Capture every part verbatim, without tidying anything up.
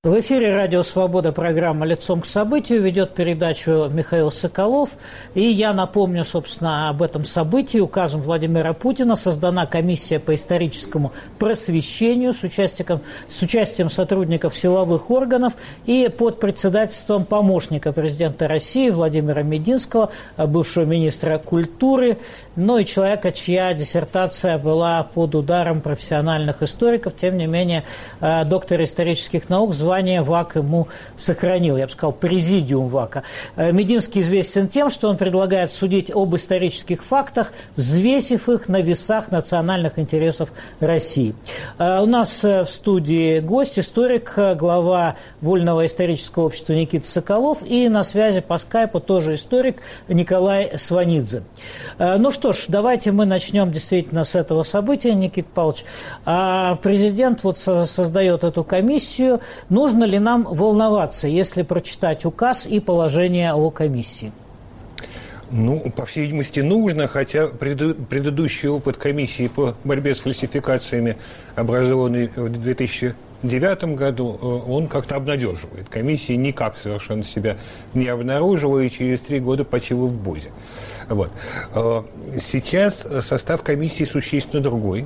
В эфире «Радио Свобода», программа «Лицом к событию», ведет передачу Михаил Соколов. И я напомню, собственно, об этом событии. Указом Владимира Путина создана комиссия по историческому просвещению с участием, с участием сотрудников силовых органов и под председательством помощника президента России Владимира Мединского, бывшего министра культуры, ну и человека, чья диссертация была под ударом профессиональных историков. Тем не менее, доктор исторических наук, звание ВАК ему сохранил, я бы сказал, президиум ВАКа. Мединский известен тем, что он предлагает судить об исторических фактах, взвесив их на весах национальных интересов России. У нас в студии гость, историк, глава Вольного исторического общества Никита Соколов, и на связи по скайпу тоже историк Николай Сванидзе. Ну что ж, давайте мы начнем действительно с этого события, Никита Павлович. Президент вот создает эту комиссию. Нужно ли нам волноваться, если прочитать указ и положение о комиссии? Ну, по всей видимости, нужно, хотя предыдущий опыт комиссии по борьбе с фальсификациями, образованный в две тысячи девятом году, он как-то обнадеживает. Комиссия никак совершенно себя не обнаружила и через три года почила в БОЗе. Вот. Сейчас состав комиссии существенно другой.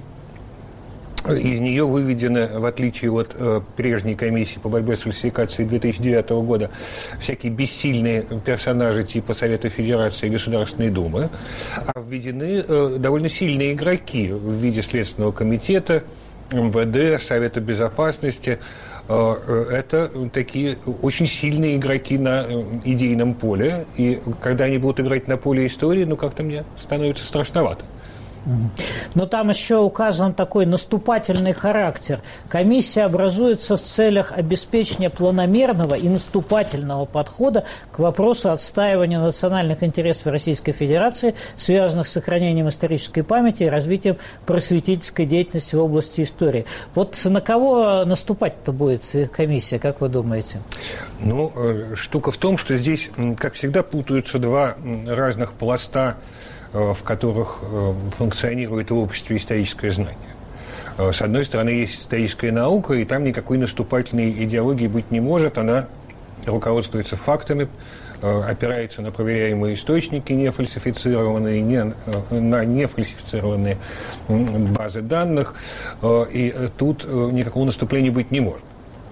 Из нее выведены, в отличие от э, прежней комиссии по борьбе с фальсификацией две тысячи девятого года, всякие бессильные персонажи типа Совета Федерации и Государственной Думы, а введены э, довольно сильные игроки в виде Следственного комитета, эм вэ дэ, Совета Безопасности. Э, это такие очень сильные игроки на э, идейном поле, и когда они будут играть на поле истории, ну как-то мне становится страшновато. Но там еще указан такой наступательный характер. Комиссия образуется в целях обеспечения планомерного и наступательного подхода к вопросу отстаивания национальных интересов Российской Федерации, связанных с сохранением исторической памяти и развитием просветительской деятельности в области истории. Вот на кого наступать-то будет комиссия, как вы думаете? Ну, штука в том, что здесь, как всегда, путаются два разных пласта, в которых функционирует в обществе историческое знание. С одной стороны, есть историческая наука, и там никакой наступательной идеологии быть не может. Она руководствуется фактами, опирается на проверяемые источники, не фальсифицированные, не, на нефальсифицированные базы данных, и тут никакого наступления быть не может.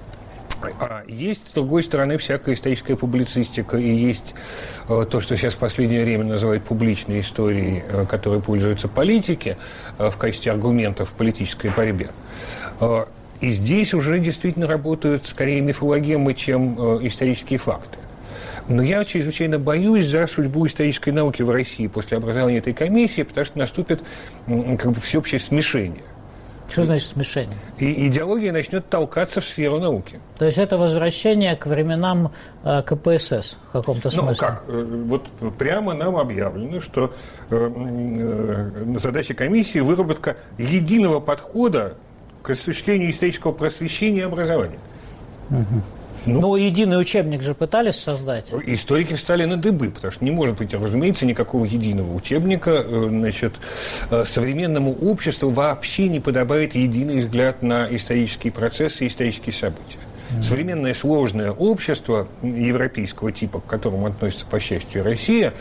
А есть, с другой стороны, всякая историческая публицистика, и есть э, то, что сейчас в последнее время называют публичной историей, э, которой пользуются политики э, в качестве аргументов в политической борьбе. Э, и здесь уже действительно работают скорее мифологемы, чем э, исторические факты. Но я чрезвычайно боюсь за судьбу исторической науки в России после образования этой комиссии, потому что наступит э, как бы всеобщее смешение. Что значит смешение? И идеология начнет толкаться в сферу науки. То есть это возвращение к временам э, ка пэ эс эс в каком-то смысле? Ну как? Вот прямо нам объявлено, что э, э, задача комиссии – выработка единого подхода к осуществлению исторического просвещения и образования. Угу. Ну, Но единый учебник же пытались создать. Историки встали на дыбы, потому что не может быть, разумеется, никакого единого учебника. Значит, современному обществу вообще не подобает единый взгляд на исторические процессы и исторические события. Mm-hmm. Современное сложное общество европейского типа, к которому относится, по счастью, Россия,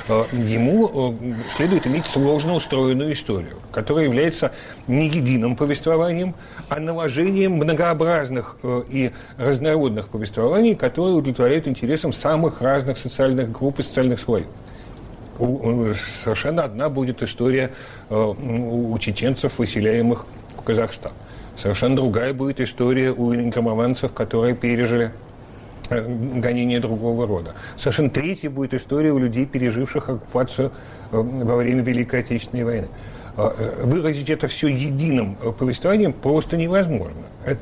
ему следует иметь сложно устроенную историю, которая является не единым повествованием, а наложением многообразных и разнородных повествований, которые удовлетворяют интересам самых разных социальных групп и социальных слоев. Совершенно одна будет история у чеченцев, выселяемых в Казахстан. Совершенно другая будет история у инкомованцев, которые пережили гонения другого рода. Совершенно третья будет история у людей, переживших оккупацию во время Великой Отечественной войны. Выразить это все единым повествованием просто невозможно.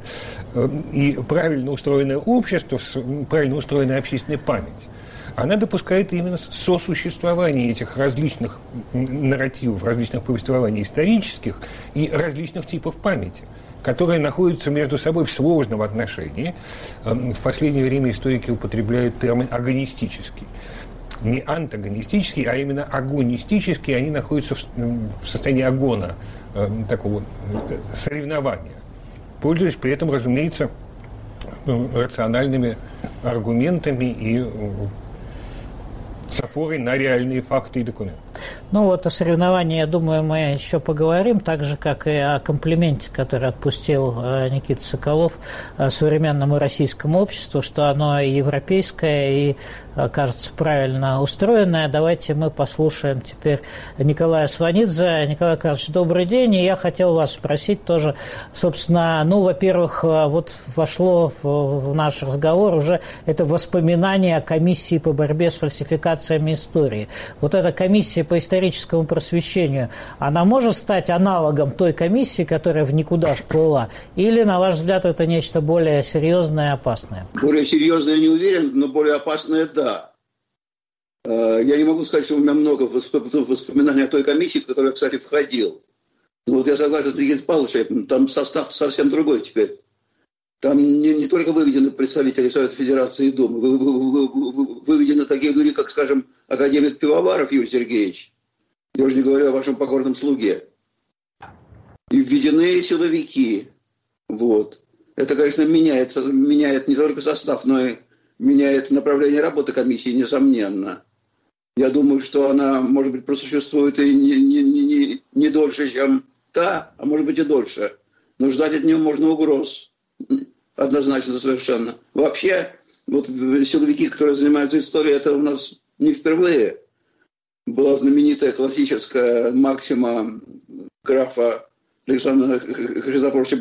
И правильно устроенное общество, правильно устроенная общественная память, она допускает именно сосуществование этих различных нарративов, различных повествований исторических и различных типов памяти, которые находятся между собой в сложном отношении. В последнее время историки употребляют термин агонистический. Не антагонистический, а именно агонистический. Они находятся в состоянии агона, такого соревнования, пользуясь при этом, разумеется, ну, рациональными аргументами и с опорой на реальные факты и документы. Ну вот о соревновании, я думаю, мы еще поговорим, так же, как и о комплименте, который отпустил Никита Соколов современному российскому обществу, что оно и европейское, и, кажется, правильно устроенное. Давайте мы послушаем теперь Николая Сванидзе. Николай Карлович, добрый день, и я хотел вас спросить тоже, собственно, ну, во-первых, вот вошло в наш разговор уже это воспоминание о комиссии по борьбе с фальсификациями истории. Вот эта комиссия по историческому просвещению, она может стать аналогом той комиссии, которая в никуда всплыла? Или, на ваш взгляд, это нечто более серьезное и опасное? Более серьезное не уверен, но более опасное – да. Я не могу сказать, что у меня много воспоминаний о той комиссии, в которую я, кстати, входил. Но вот я согласен с Никитой Павловичем, там состав совсем другой теперь. Там не, не только выведены представители Совета Федерации и Думы, вы, вы, вы, вы, выведены такие люди, как, скажем, академик Пивоваров Юрий Сергеевич. Я уже не говорю о вашем покорном слуге. И введены силовики. Вот. Это, конечно, меняет, меняет не только состав, но и меняет направление работы комиссии, несомненно. Я думаю, что она, может быть, просуществует и не, не, не, не дольше, чем та, а может быть и дольше. Но ждать от нее можно угроз. Однозначно, совершенно. Вообще, вот силовики, которые занимаются историей, это у нас не впервые. Была знаменитая классическая максима графа Александра Христофоровича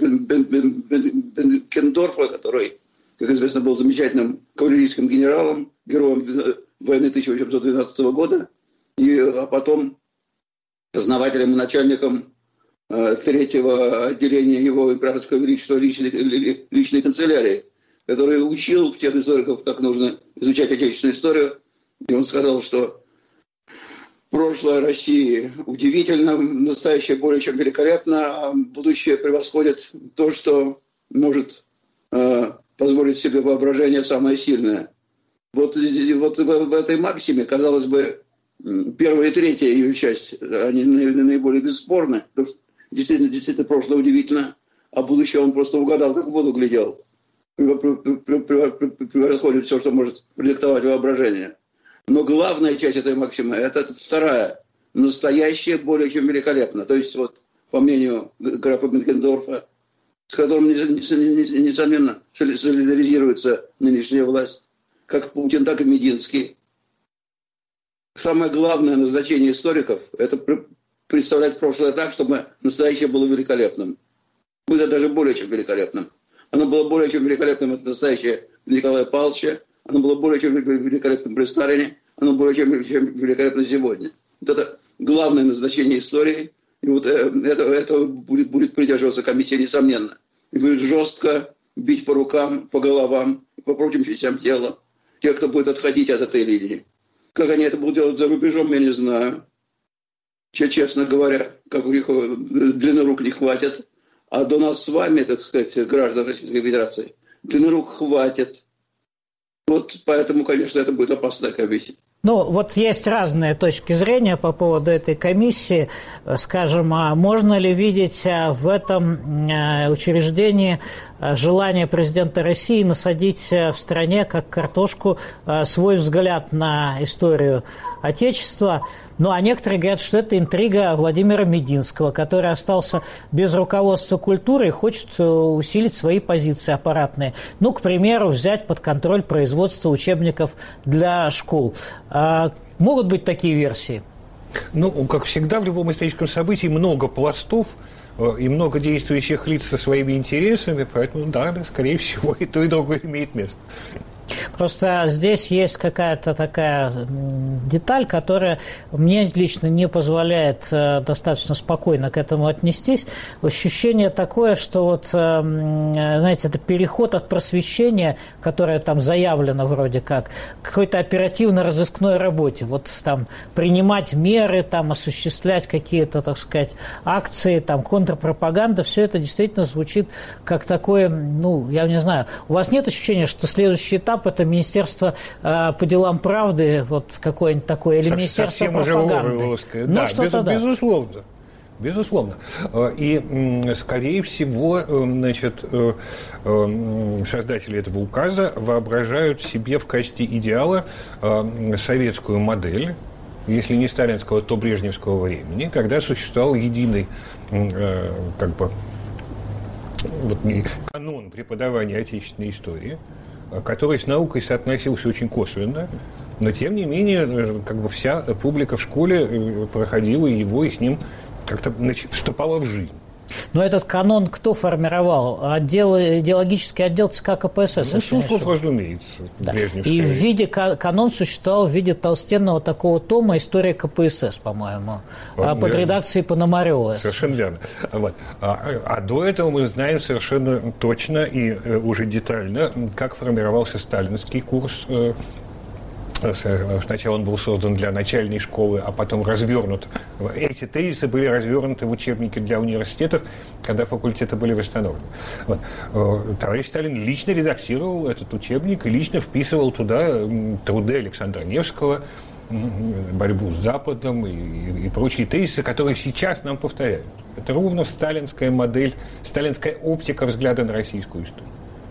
Бенкендорфа, который, как известно, был замечательным кавалерийским генералом, героем войны тысяча восемьсот двенадцатого года, и, а потом основателем и начальником третьего отделения его императорского величества личной, личной канцелярии, который учил тех историков, как нужно изучать отечественную историю. И он сказал, что прошлое России удивительно, настоящее более чем великолепно, а будущее превосходит то, что может э, позволить себе воображение самое сильное. Вот, вот в, в этой максиме, казалось бы, первая и третья ее часть, они наиболее бесспорны. Действительно, действительно, прошлое удивительно, а будущее он просто угадал, как в воду глядел. Превосходит все, что может продиктовать воображение. Но главная часть этой максимы – это вторая. Настоящее более чем великолепно. То есть, вот, по мнению графа Бенкендорфа, с которым, несомненно, солидаризируется нынешняя власть, как Путин, так и Мединский. Самое главное назначение историков – это представлять прошлое так, чтобы настоящее было великолепным. Будет даже более чем великолепным. Оно было более чем великолепным, это настоящее Николая Павловича. Оно было более чем великолепным при Сталине. Оно более чем, чем великолепно сегодня. Вот это главное назначение истории. И вот это, это будет, будет придерживаться комиссия, несомненно. И будет жестко бить по рукам, по головам, по прочим частям тела тех, кто будет отходить от этой линии. Как они это будут делать за рубежом, я не знаю. Честно говоря, как у них длины рук не хватит. А до нас с вами, так сказать, граждан Российской Федерации, длины рук хватит. Вот поэтому, конечно, это будет опасная комиссия. Ну, вот есть разные точки зрения по поводу этой комиссии. Скажем, а можно ли видеть в этом учреждении желание президента России насадить в стране, как картошку, свой взгляд на историю Отечества? Ну, а некоторые говорят, что это интрига Владимира Мединского, который остался без руководства культуры и хочет усилить свои позиции аппаратные. Ну, к примеру, взять под контроль производство учебников для школ. А могут быть такие версии? Ну, как всегда, в любом историческом событии много пластов и много действующих лиц со своими интересами, поэтому, да, да, скорее всего, и то, и другое имеет место. Просто здесь есть какая-то такая деталь, которая мне лично не позволяет достаточно спокойно к этому отнестись. Ощущение такое, что вот, знаете, это переход от просвещения, которое там заявлено вроде как, к какой-то оперативно-розыскной работе. Вот там принимать меры, там осуществлять какие-то, так сказать, акции, там контрпропаганда, все это действительно звучит как такое, ну, я не знаю. У вас нет ощущения, что следующий этап – это Министерство э, по делам правды, вот какое-нибудь такое, или Совсем Министерство пропаганды? Ну, да, что-то без, да. Безусловно. Безусловно. И, скорее всего, значит, создатели этого указа воображают себе в качестве идеала советскую модель, если не сталинского, то брежневского времени, когда существовал единый как бы, вот, канон преподавания отечественной истории, который с наукой соотносился очень косвенно, но, тем не менее, как бы вся публика в школе проходила его и с ним как-то вступала в жизнь. Но этот канон кто формировал? Отдел, идеологический отдел ЦК КПСС? Ну, Суслов, разумеется. Да. И в виде, канон существовал в виде толстенного такого тома «История КПСС», по-моему, вот, под редакцией Пономарева. Совершенно верно. Вот. А, а до этого мы знаем совершенно точно и э, уже детально, как формировался сталинский курс. Э, Сначала он был создан для начальной школы, а потом развернут. Эти тезисы были развернуты в учебники для университетов, когда факультеты были восстановлены. Вот. Товарищ Сталин лично редактировал этот учебник и лично вписывал туда труды Александра Невского, борьбу с Западом и, и, и прочие тезисы, которые сейчас нам повторяют. Это ровно сталинская модель, сталинская оптика взгляда на российскую историю.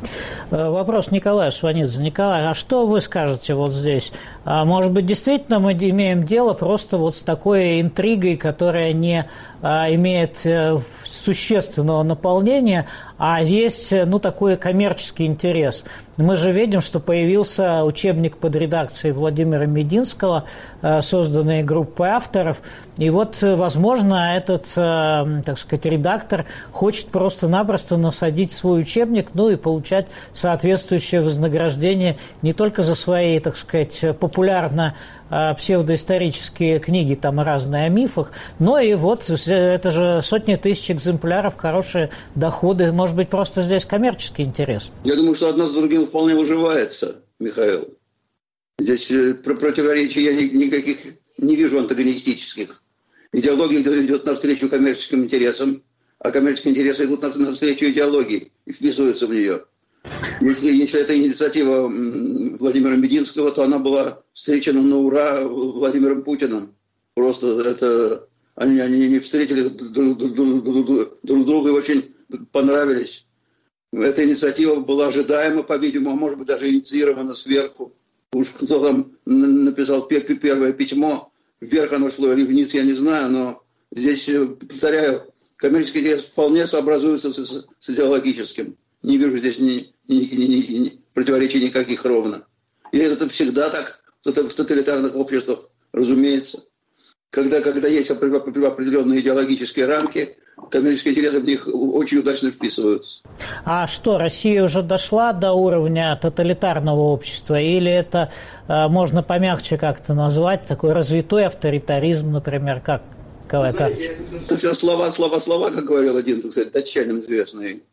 Вопрос Николая Сванидзе. Николай, а что вы скажете вот здесь? Может быть, действительно мы имеем дело просто вот с такой интригой, которая не имеет существенного наполнения, а есть, ну, такой коммерческий интерес. Мы же видим, что появился учебник под редакцией Владимира Мединского, созданный группой авторов, и вот, возможно, этот, так сказать, редактор хочет просто-напросто насадить свой учебник, ну, и получать соответствующее вознаграждение не только за свои, так сказать, популярно псевдоисторические книги там разные о мифах, но и вот это же сотни тысяч экземпляров, хорошие доходы, может быть, просто здесь коммерческий интерес. Я думаю, что одно с другим вполне уживается, Михаил. Здесь противоречий я никаких не вижу антагонистических. Идеология идет навстречу коммерческим интересам, а коммерческие интересы идут навстречу идеологии и вписываются в нее. Если, если это инициатива Владимира Мединского, то она была встречена на ура Владимиром Путиным. Просто это они, они не встретили друг, друг, друг, друг друга и очень понравились. Эта инициатива была ожидаема, по-видимому, а может быть даже инициирована сверху. Уж кто там написал первое письмо, вверх оно шло или вниз, я не знаю, но здесь, повторяю, коммерческий интерес вполне сообразуется с, с идеологическим. Не вижу здесь ни, ни, ни, ни, ни противоречий никаких ровно. И это всегда так в тоталитарных обществах, разумеется. Когда, когда есть определенные идеологические рамки, коммерческие интересы в них очень удачно вписываются. А что, Россия уже дошла до уровня тоталитарного общества? Или это э, можно помягче как-то назвать, такой развитой авторитаризм, например, как? Знаете, это все слова, слова, слова, как говорил один, так сказать, датчанин известный.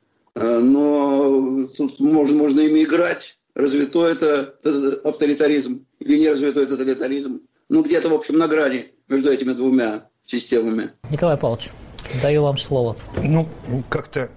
Но тут можно, можно ими играть. Развитой это авторитаризм или не развитой тоталитаризм. Ну, где-то, в общем, на грани между этими двумя системами. Николай Павлович, даю вам слово. Ну, как-то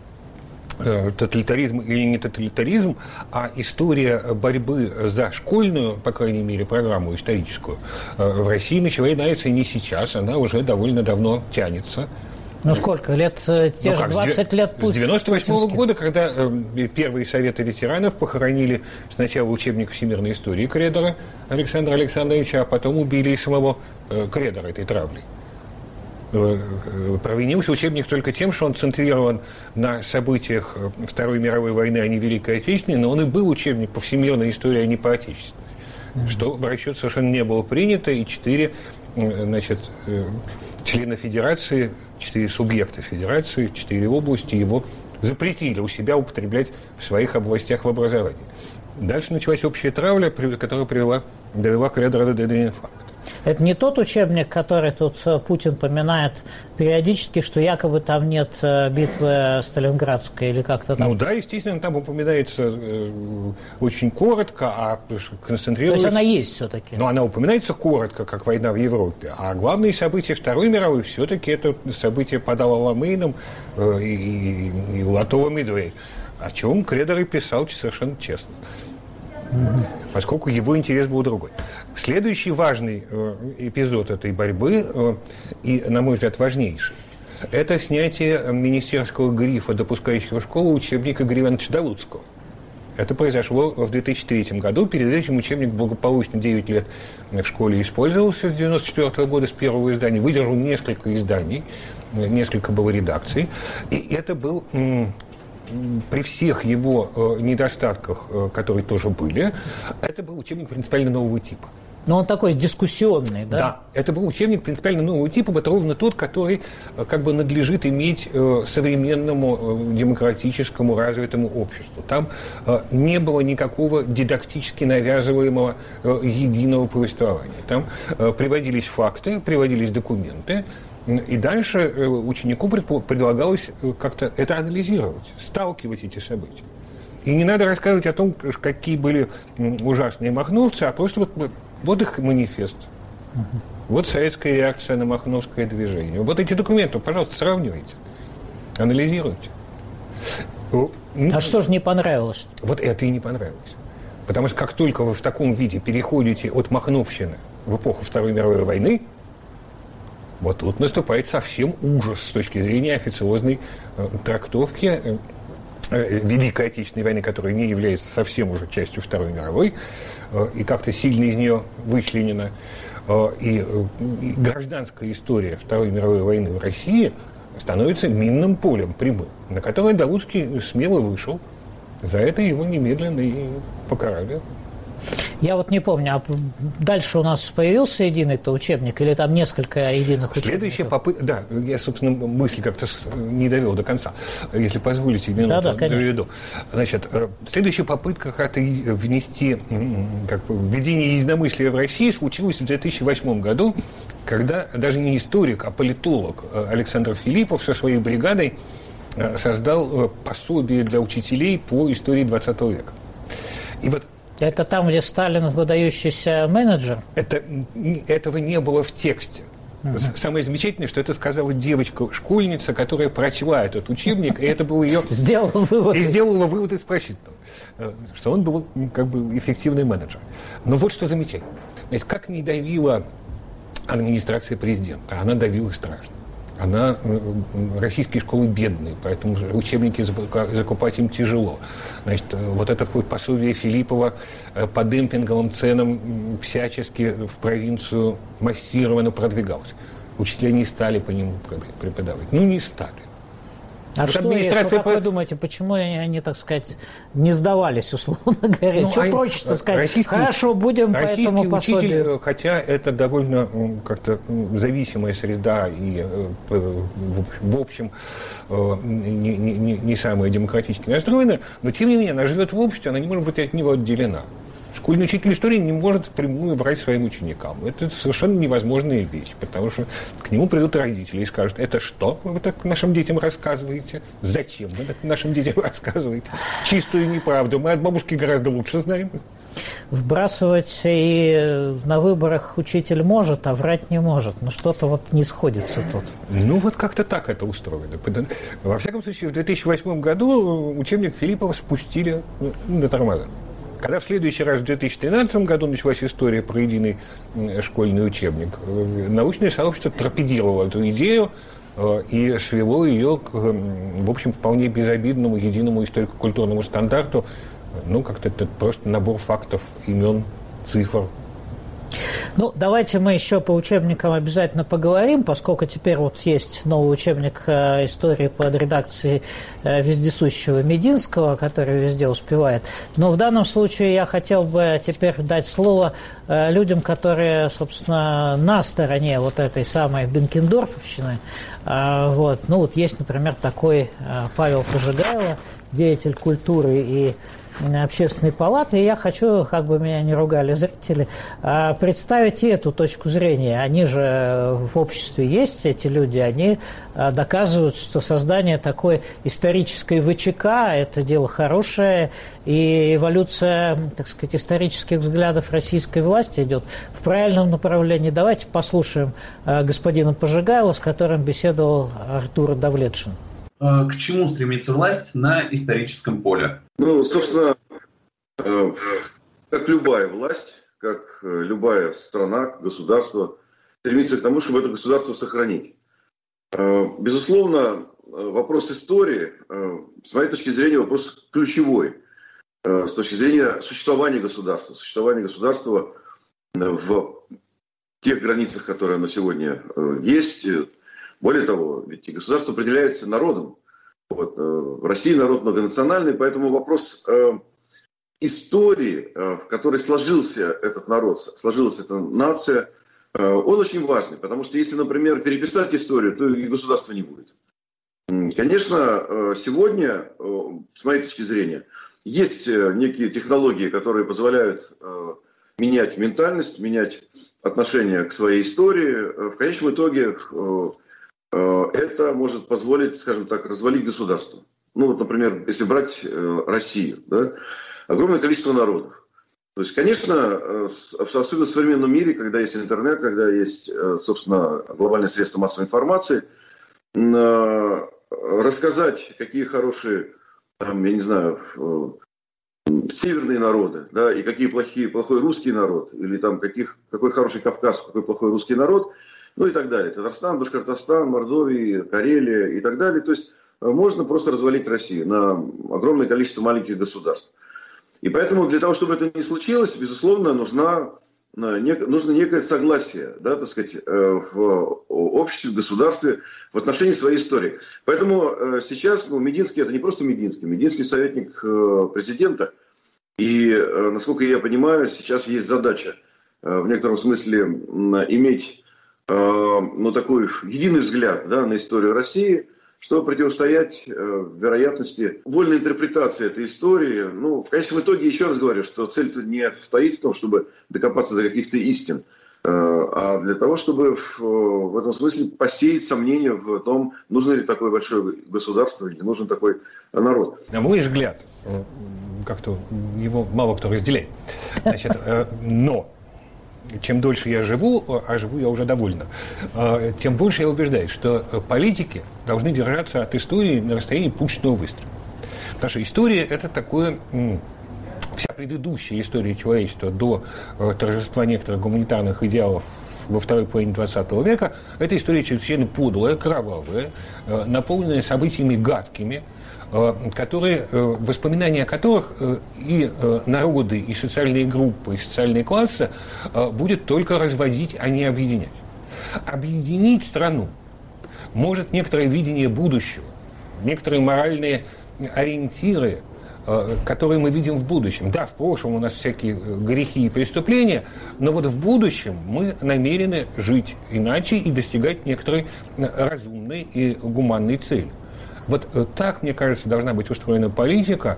э, тоталитаризм или не тоталитаризм, а история борьбы за школьную, по крайней мере, программу историческую э, в России начинается не сейчас, она уже довольно давно тянется. Ну, сколько лет? Те ну, же двадцать лет Путин. С девяносто восьмого года, когда э, первые советы ветеранов похоронили сначала учебник всемирной истории Кредера Александра Александровича, а потом убили и самого э, Кредера этой травлей. Э, э, провинился учебник только тем, что он центрирован на событиях Второй мировой войны, а не Великой Отечественной, но он и был учебник по всемирной истории, а не по отечественной. Mm-hmm. Что в расчет совершенно не было принято, и четыре э, значит, э, члена Федерации, четыре субъекта Федерации, четыре области его запретили у себя употреблять в своих областях в образовании. Дальше началась общая травля, которая привела, довела Кредера до инфаркта. Это не тот учебник, который тут Путин поминает периодически, что якобы там нет битвы Сталинградской или как-то там? Ну да, естественно, там упоминается э, очень коротко, а концентрируется... То есть она есть все-таки? Ну, она упоминается коротко, как война в Европе, а главные события Второй мировой все-таки это события под Аламейном э, и, и, и Латовым и Медведь, о чем Кредер и писал совершенно честно. Mm-hmm. Поскольку его интерес был другой. Следующий важный э, эпизод этой борьбы, э, и, на мой взгляд, важнейший, это снятие министерского грифа, допускающего школу, учебника Григория Ивановича Долуцкого. Это произошло в две тысячи третьем году. Перед этим учебник благополучно девять лет в школе использовался с девяносто четвёртого года, с первого издания. Выдержал несколько изданий, несколько было редакций. И это был, при всех его недостатках, которые тоже были, это был учебник принципиально нового типа. Но он такой дискуссионный, да? Да, это был учебник принципиально нового типа, вот ровно тот, который как бы надлежит иметь современному демократическому развитому обществу. Там не было никакого дидактически навязываемого единого повествования. Там приводились факты, приводились документы, и дальше ученику предлагалось как-то это анализировать, сталкивать эти события. И не надо рассказывать о том, какие были ужасные махновцы, а просто вот, вот их манифест. Uh-huh. Вот советская реакция на махновское движение. Вот эти документы, пожалуйста, сравнивайте, анализируйте. А что же не понравилось? Вот это и не понравилось. Потому что как только вы в таком виде переходите от махновщины в эпоху Второй мировой войны, вот тут наступает совсем ужас с точки зрения официозной э, трактовки э, Великой Отечественной войны, которая не является совсем уже частью Второй мировой, и как-то сильно из нее вычленена. И гражданская история Второй мировой войны в России становится минным полем прямым, на которое Долуцкий смело вышел. За это его немедленно и покарали. Я вот не помню, а дальше у нас появился единый-то учебник или там несколько единых учебников? Следующая попытка, да, я, собственно, мысль как-то не довел до конца, если позволите, минуту да, да, доведу. Значит, следующая попытка как-то внести, как бы, введение единомыслия в России случилась в две тысячи восьмом году, когда даже не историк, а политолог Александр Филиппов со своей бригадой создал пособие для учителей по истории двадцатого века. И вот это там, где Сталин выдающийся менеджер? Это, этого не было в тексте. Uh-huh. Самое замечательное, что это сказала девочка-школьница, которая прочла этот учебник, и это был ее... Сделала вывод. И сделала вывод из прочитанного, что он был как бы эффективный менеджер. Но вот что замечательно. Значит, как не давила администрация президента, она давила страшно. Она, российские школы бедные, поэтому учебники закупать им тяжело. Значит, вот это пособие Филиппова по демпинговым ценам всячески в провинцию массированно продвигалось. Учителя не стали по нему преподавать. Ну, не стали. А что, администрация... как вы думаете, почему они, так сказать, не сдавались, условно говоря? Ну, что проще сказать? Российский, Хорошо, будем по этому пособию. Учитель, хотя это довольно как-то зависимая среда и, в общем, не, не, не самая демократически настроенная, но, тем не менее, она живет в обществе, она не может быть от него отделена. Школьный учитель истории не может впрямую брать своим ученикам. Это совершенно невозможная вещь, потому что к нему придут родители и скажут: это что вы так нашим детям рассказываете? Зачем вы так нашим детям рассказываете? Чистую неправду. Мы от бабушки гораздо лучше знаем. Вбрасывать и на выборах учитель может, а врать не может. Но что-то вот не сходится тут. Ну, вот как-то так это устроено. Во всяком случае, в две тысячи восьмом году учебник Филиппова спустили на тормоза. Когда в следующий раз, в две тысячи тринадцатом году, началась история про единый школьный учебник, научное сообщество торпедировало эту идею и свело ее к, в общем, вполне безобидному единому историко-культурному стандарту. Ну, как-то это просто набор фактов, имен, цифр. Ну, давайте мы еще по учебникам обязательно поговорим, поскольку теперь вот есть новый учебник э, истории под редакцией э, вездесущего Мединского, который везде успевает. Но в данном случае я хотел бы теперь дать слово э, людям, которые, собственно, на стороне вот этой самой бенкендорфовщины. Э, вот. Ну, вот есть, например, такой э, Павел Пожигайло, деятель культуры и Общественной палаты, и я хочу, как бы меня не ругали зрители, представить и эту точку зрения. Они же в обществе есть, эти люди, они доказывают, что создание такой исторической ВЧК – это дело хорошее, и эволюция, так сказать, исторических взглядов российской власти идет в правильном направлении. Давайте послушаем господина Пожигайло, с которым беседовал Артур Давлетшин. К чему стремится власть на историческом поле? Ну, собственно, как любая власть, как любая страна, государство, стремится к тому, чтобы это государство сохранить. Безусловно, вопрос истории, с моей точки зрения, вопрос ключевой с точки зрения существования государства, существования государства в тех границах, которые оно сегодня есть. Более того, ведь государство определяется народом. Вот. В России народ многонациональный, поэтому вопрос истории, в которой сложился этот народ, сложилась эта нация, он очень важный, потому что если, например, переписать историю, то и государства не будет. Конечно, сегодня, с моей точки зрения, есть некие технологии, которые позволяют менять ментальность, менять отношение к своей истории. В конечном итоге это может позволить, скажем так, развалить государство. Ну вот, например, если брать Россию, да, огромное количество народов. То есть, конечно, особенно в современном мире, когда есть интернет, когда есть, собственно, глобальные средства массовой информации, рассказать, какие хорошие, там, я не знаю, северные народы, да, и какие плохие, плохой русский народ, или там каких, какой хороший Кавказ, какой плохой русский народ, ну и так далее. Татарстан, Башкортостан, Мордовия, Карелия и так далее. То есть можно просто развалить Россию на огромное количество маленьких государств. И поэтому для того, чтобы это не случилось, безусловно, нужна, нужно некое согласие, да, так сказать, в обществе, в государстве в отношении своей истории. Поэтому сейчас, ну, Мединский это не просто Мединский, Мединский советник президента. И, насколько я понимаю, сейчас есть задача в некотором смысле иметь, ну, такой единый взгляд, да, на историю России, чтобы противостоять э, вероятности вольной интерпретации этой истории. Ну, в конечном итоге, еще раз говорю, что цель-то не стоит в том, чтобы докопаться до каких-то истин, э, а для того, чтобы в, в этом смысле посеять сомнения в том, нужно ли такое большое государство или нужен такой народ. На мой взгляд, как-то его мало кто разделяет. Значит, э, но чем дольше я живу, а живу я уже довольно, тем больше я убеждаюсь, что политики должны держаться от истории на расстоянии пушечного выстрела. Потому что история – это такое… Вся предыдущая история человечества до торжества некоторых гуманитарных идеалов во второй половине двадцатого века – это история чрезвычайно подлая, кровавая, наполненная событиями гадкими, которые, воспоминания о которых и народы, и социальные группы, и социальные классы будет только разводить, а не объединять. Объединить страну может некоторое видение будущего, некоторые моральные ориентиры, которые мы видим в будущем. Да, в прошлом у нас всякие грехи и преступления, но вот в будущем мы намерены жить иначе и достигать некоторой разумной и гуманной цели. Вот так, мне кажется, должна быть устроена политика,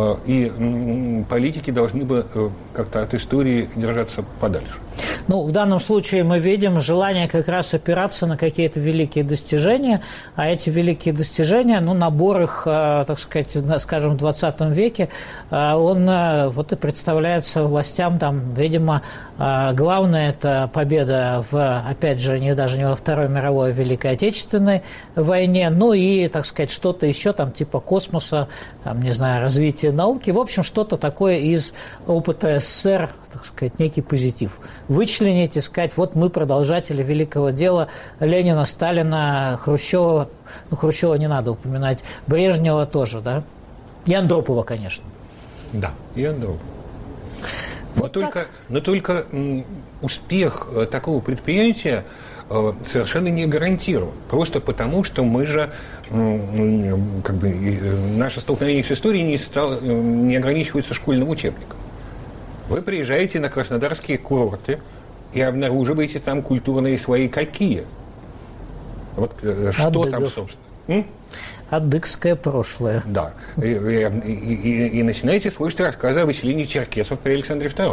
и политики должны бы как-то от истории держаться подальше. Ну, в данном случае мы видим желание как раз опираться на какие-то великие достижения, а эти великие достижения, ну, набор их, так сказать, скажем, в двадцатом веке, он вот и представляется властям, там, видимо, главное – это победа в, опять же, не, даже не во Второй мировой, а в Великой Отечественной войне, ну и, так сказать, что-то еще, там, типа космоса, там, не знаю, развития науки, в общем, что-то такое из опыта СССР, так сказать, некий позитив. Вычленить и сказать, вот мы продолжатели великого дела Ленина, Сталина, Хрущева, ну, Хрущева не надо упоминать, Брежнева тоже, да? И Андропова, конечно. Да, и Андропова. Но вот только, но только м, успех э, такого предприятия э, совершенно не гарантирован. Просто потому, что мы же, э, как бы, э, наше столкновение с историей не, стало, э, не ограничивается школьным учебником. Вы приезжаете на краснодарские курорты и обнаруживаете там культурные слои какие. Вот э, что Адыгов. Там, собственно. М? Адыгское прошлое. Да. И, и, и, и начинаете слышать рассказы о выселении черкесов при Александре Втором.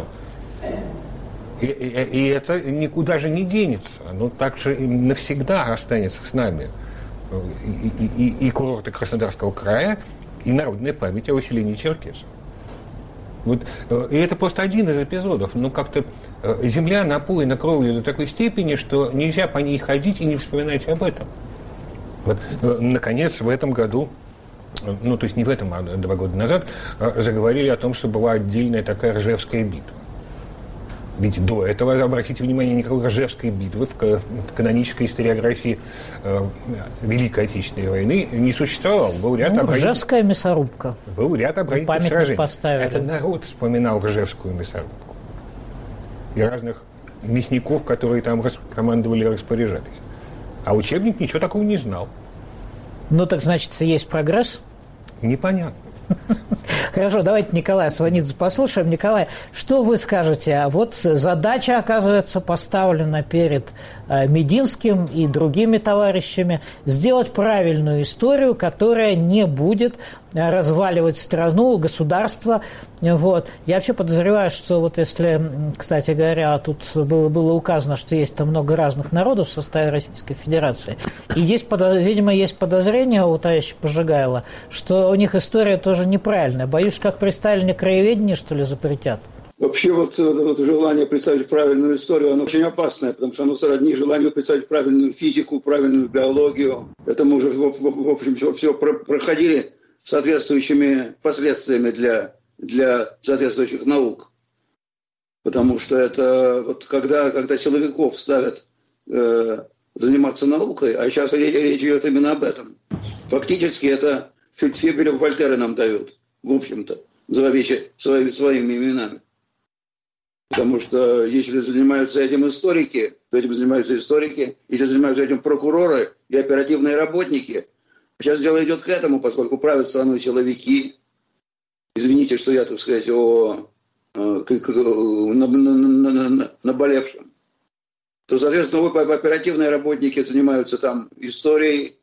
И, и, и это никуда же не денется. Оно также навсегда останется с нами. И, и, и, и курорты Краснодарского края, и народная память о выселении черкесов. Вот, и это просто один из эпизодов. Ну, как-то земля напоена кровью до такой степени, что нельзя по ней ходить и не вспоминать об этом. Вот, наконец, в этом году, ну, то есть не в этом, а два года назад, заговорили о том, что была отдельная такая Ржевская битва. Ведь до этого, обратите внимание, никакой Ржевской битвы в, в канонической историографии э, Великой Отечественной войны не существовало. Был ряд ну, оборонительных, Ржевская мясорубка. Был ряд оборонительных сражений. Поставили. Это народ вспоминал Ржевскую мясорубку. И разных мясников, которые там командовали и распоряжались. А учебник ничего такого не знал. Ну, так значит, есть прогресс? Непонятно. Хорошо, давайте Николая Сванидзе послушаем. Николай, что вы скажете? Вот задача, оказывается, поставлена перед Мединским и другими товарищами сделать правильную историю, которая не будет разваливать страну, государство. Вот. Я вообще подозреваю, что вот если, кстати говоря, тут было, было указано, что есть там много разных народов в составе Российской Федерации, и есть, видимо, есть подозрение у товарища Пожигайла, что у них история тоже неправильная. Боюсь, как при Сталине краеведение, что ли, запретят. Вообще вот, вот желание представить правильную историю, оно очень опасное, потому что оно сродни желанию представить правильную физику, правильную биологию. Это мы уже, в, в, в общем, все, все проходили соответствующими последствиями для, для соответствующих наук. Потому что это вот когда, когда силовиков ставят э, заниматься наукой, а сейчас речь, речь идет именно об этом. Фактически это фельдфебелев Вольтера нам дают, в общем-то, за вещи своими, своими именами. Потому что если занимаются этим историки, то этим занимаются историки, если занимаются этим прокуроры и оперативные работники. Сейчас дело идет к этому, поскольку правят страной силовики. Извините, что я, так сказать, о, о, о наболевшем. То, соответственно, оперативные работники занимаются там историей,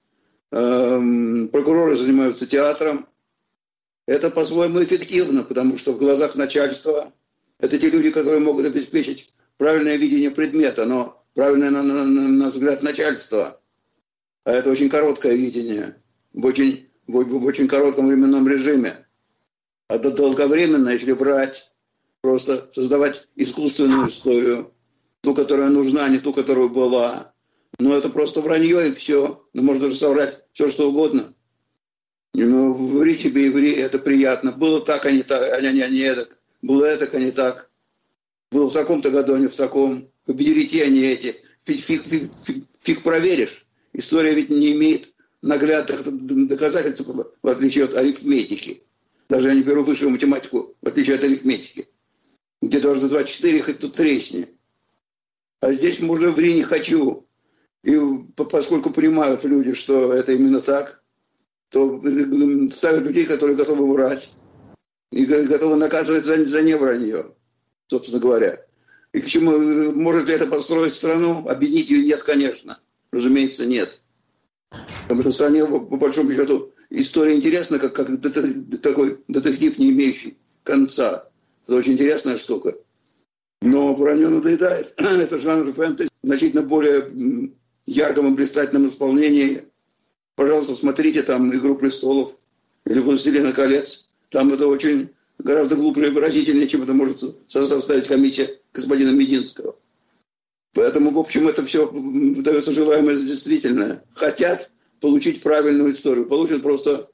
э, прокуроры занимаются театром. Это по-своему эффективно, потому что в глазах начальства это те люди, которые могут обеспечить правильное видение предмета, но правильное, на, на, на, на взгляд начальства. А это очень короткое видение, в очень, в, в очень коротком временном режиме. А долговременно, если брать, просто создавать искусственную историю, ту, которая нужна, не ту, которая была. Но это просто вранье, и все. Ну, можно же соврать все, что угодно. Ну, ври тебе и ври, это приятно. Было так, а не так, а не, а не эдак. Было это, а не так. Было в таком-то году, а не в таком. Победите, а не эти. Фиг, фиг, фиг, фиг, фиг проверишь. История ведь не имеет наглядных доказательств, в отличие от арифметики. Даже я не беру высшую математику, в отличие от арифметики. Где дважды два четыре, хоть тут тресни. А здесь можно ври не хочу. И поскольку понимают люди, что это именно так, то ставят людей, которые готовы врать. И готовы наказывать за, за невранье, собственно говоря. И к чему, может ли это построить страну? Объединить ее нет, конечно. Разумеется, нет. Потому что в стране, по большому счету, история интересна, как, как такой детектив, не имеющий конца. Это очень интересная штука. Но вранье надоедает. Это жанр фэнтези в значительно более ярком и блистательном исполнении. Пожалуйста, смотрите там «Игру престолов» или «Властелина колец». Там это очень гораздо глубже и выразительнее, чем это может составить комиссия господина Мединского. Поэтому, в общем, это все выдается желаемое за действительное. Хотят получить правильную историю. Получат просто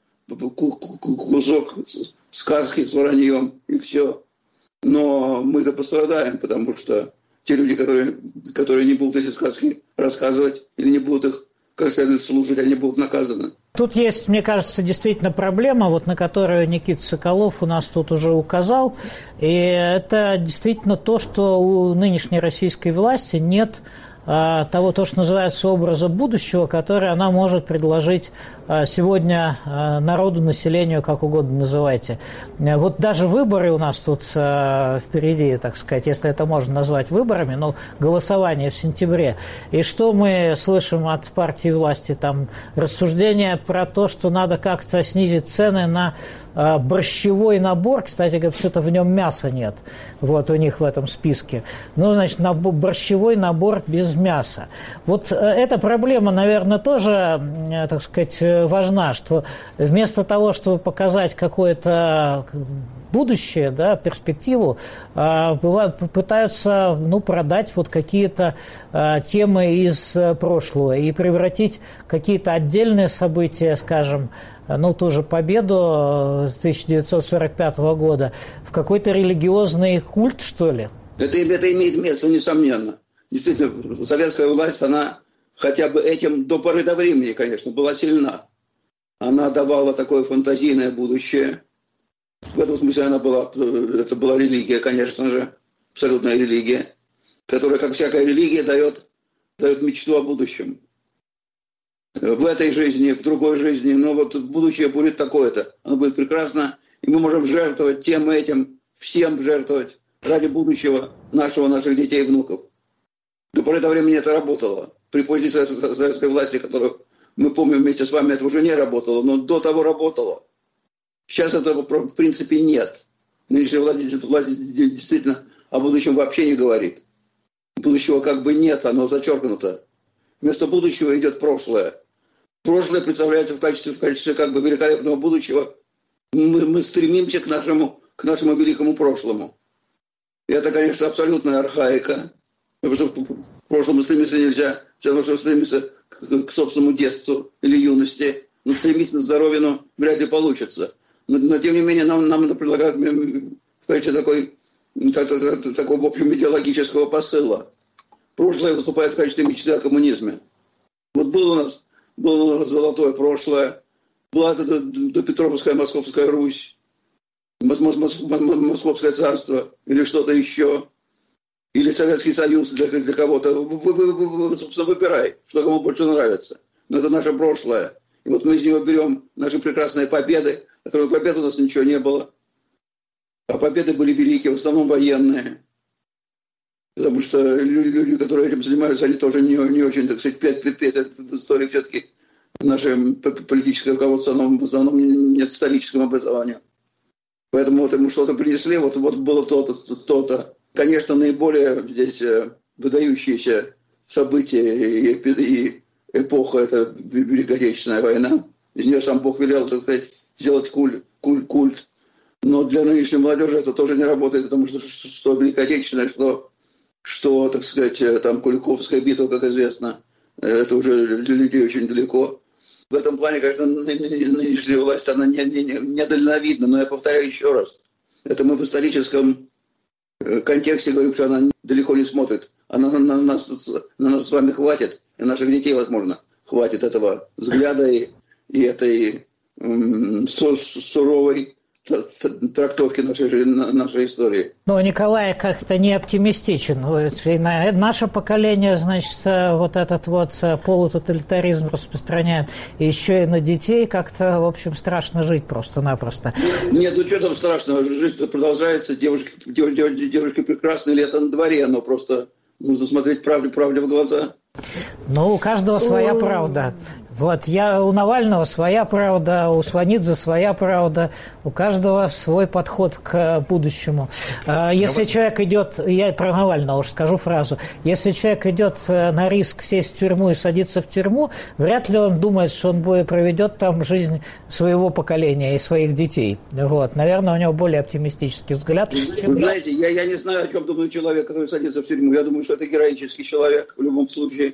кусок сказки с враньем, и все. Но мы-то пострадаем, потому что те люди, которые, которые не будут эти сказки рассказывать или не будут их как следует слушать, они будут наказаны. Тут есть, мне кажется, действительно проблема, вот на которую Никита Соколов у нас тут уже указал. И это действительно то, что у нынешней российской власти нет а, того, то, что называется, образа будущего, который она может предложить а, сегодня а, народу, населению, как угодно называйте. Вот даже выборы у нас тут а, впереди, так сказать, если это можно назвать выборами, но голосование в сентябре. И что мы слышим от партии власти? Там рассуждения про то, что надо как-то снизить цены на а, борщевой набор. Кстати говоря, что-то в нем мяса нет. Вот у них в этом списке. Ну, значит, набор, борщевой набор без мяса. Вот эта проблема, наверное, тоже, так сказать, важна, что вместо того, чтобы показать какое-то будущее, да, перспективу, бывают, пытаются ну, продать вот какие-то темы из прошлого и превратить какие-то отдельные события, скажем, ну, ту же победу тысяча девятьсот сорок пятого года в какой-то религиозный культ, что ли. Это, это имеет место, несомненно. Действительно, советская власть, она хотя бы этим до поры до времени, конечно, была сильна. Она давала такое фантазийное будущее. В этом смысле она была, это была религия, конечно же, абсолютная религия, которая, как всякая религия, дает, дает мечту о будущем. В этой жизни, в другой жизни, но вот будущее будет такое-то. Оно будет прекрасно, и мы можем жертвовать тем этим, всем жертвовать ради будущего нашего, наших детей и внуков. До поры до времени это работало. При поздней советской власти, которую мы помним вместе с вами, это уже не работало, но до того работало. Сейчас этого, в принципе, нет. Нынешняя власть, власть действительно о будущем вообще не говорит. Будущего как бы нет, оно зачеркнуто. Вместо будущего идет прошлое. Прошлое представляется в качестве, в качестве как бы великолепного будущего. Мы, мы стремимся к нашему, к нашему великому прошлому. И это, конечно, абсолютная архаика. Потому что к прошлому стремиться нельзя. Все равно, что стремиться к, к собственному детству или юности. Но стремиться на здоровье, но вряд ли получится. Но, но тем не менее, нам, нам это предлагают в качестве такой, такого, в общем, идеологического посыла. Прошлое выступает в качестве мечты о коммунизме. Вот был у нас, было у нас золотое прошлое, была это допетровская Московская Русь, Московское царство или что-то еще, или Советский Союз для, для кого-то. Вы, вы, вы, вы, собственно, выбирай, что кому больше нравится. Но это наше прошлое. И вот мы из него берем наши прекрасные победы, а кроме побед у нас ничего не было. А победы были великие, в основном военные. Потому что люди, которые этим занимаются, они тоже не, не очень, так сказать, пять пять в истории все-таки наше политическое руководство, оно в основном нет исторического образования. Поэтому вот ему что-то принесли, вот, вот было то-то, то-то. Конечно, наиболее здесь выдающиеся события и, и эпоха – это Великая Отечественная война. Из нее сам Бог велел, так сказать, сделать культ, культ, культ. Но для нынешней молодежи это тоже не работает, потому что что Великая Отечественная, что, что, так сказать, там Куликовская битва, как известно, это уже для людей очень далеко. В этом плане, конечно, нынешняя власть, она недальновидна, но я повторяю еще раз. Это мы в историческом контексте говорим, что она далеко не смотрит. Она на, на, нас, на нас с вами хватит, и наших детей, возможно, хватит этого взгляда и, и этой м, суровой трактовки нашей, нашей истории. Но Николай как-то не оптимистичен. И на наше поколение, значит, вот этот вот полутоталитаризм распространяет еще и на детей. Как-то, в общем, страшно жить просто-напросто. Нет, ну что там страшного? Жизнь продолжается. Девушки, девушки, девушки прекрасные, лето на дворе, но просто нужно смотреть правде, правде в глаза. Ну, у каждого своя правда. Вот, я, у Навального своя правда, у Сванидзе своя правда, у каждого свой подход к будущему. Если человек идет, я про Навального уж скажу фразу, если человек идет на риск сесть в тюрьму и садиться в тюрьму, вряд ли он думает, что он будет, проведет там жизнь своего поколения и своих детей. Вот, наверное, у него более оптимистический взгляд. Чем... Вы знаете, я, я не знаю, о чем думает человек, который садится в тюрьму. Я думаю, что это героический человек в любом случае.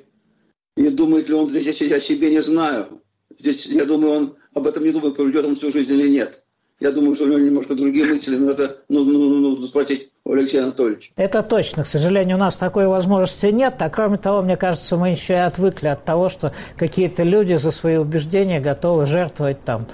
И думает ли он здесь о себе, не знаю. Здесь, я думаю, он об этом не думает, проведет он всю жизнь или нет. Я думаю, что у него немножко другие мысли, но это нужно, нужно спросить у Алексея Анатольевича. Это точно. К сожалению, у нас такой возможности нет. А кроме того, мне кажется, мы еще и отвыкли от того, что какие-то люди за свои убеждения готовы жертвовать там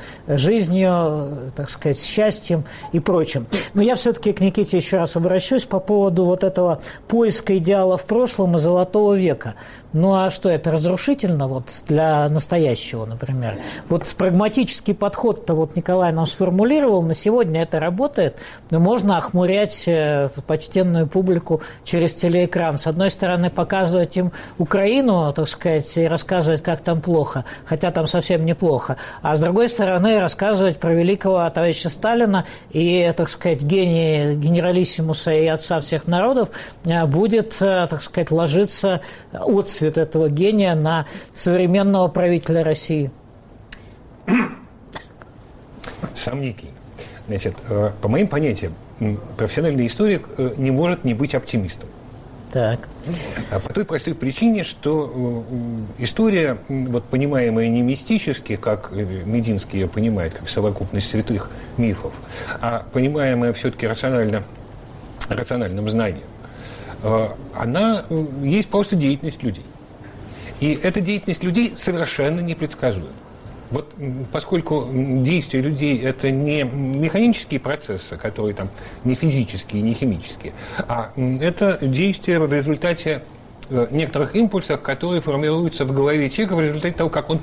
жизнью, так сказать, счастьем и прочим. Но я все-таки к Никите еще раз обращусь по поводу вот этого поиска идеала в прошлом и золотого века. Ну а что, это разрушительно вот для настоящего, например? Вот прагматический подход-то вот Николай нам сформулировал, на сегодня это работает, но можно охмурять почтенную публику через телеэкран. С одной стороны, показывать им Украину, так сказать, и рассказывать, как там плохо, хотя там совсем неплохо. А с другой стороны, рассказывать про великого товарища Сталина и, так сказать, гения генералиссимуса и отца всех народов будет, так сказать, ложиться отцвет этого гения на современного правителя России. Сомнительно. Значит, по моим понятиям, профессиональный историк не может не быть оптимистом. Так. По той простой причине, что история, вот, понимаемая не мистически, как Мединский ее понимает, как совокупность святых мифов, а понимаемая все-таки рационально, рациональным знанием, она есть просто деятельность людей. И эта деятельность людей совершенно непредсказуема. Вот поскольку действия людей – это не механические процессы, которые там не физические, не химические, а это действия в результате некоторых импульсов, которые формируются в голове человека в результате того, как он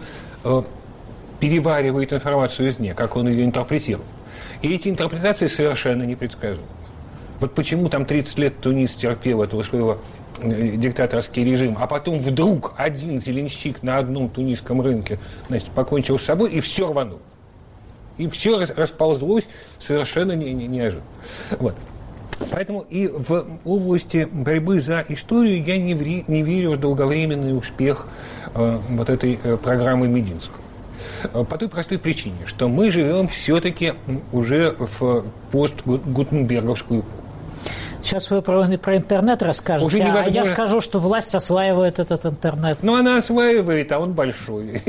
переваривает информацию извне, как он ее интерпретирует. И эти интерпретации совершенно непредсказуемы. Вот почему там тридцать лет Тунис терпел этого своего диктаторский режим, а потом вдруг один зеленщик на одном тунисском рынке, значит, покончил с собой, и все рванул. И все расползлось совершенно не, не, неожиданно. Вот. Поэтому и в области борьбы за историю я не, ври, не верю в долговременный успех э, вот этой э, программы Мединского. По той простой причине, что мы живем все-таки уже в постгутенберговскую эпоху. Сейчас вы про, про интернет расскажете, а я скажу, что власть осваивает этот интернет. Ну, она осваивает, а он большой.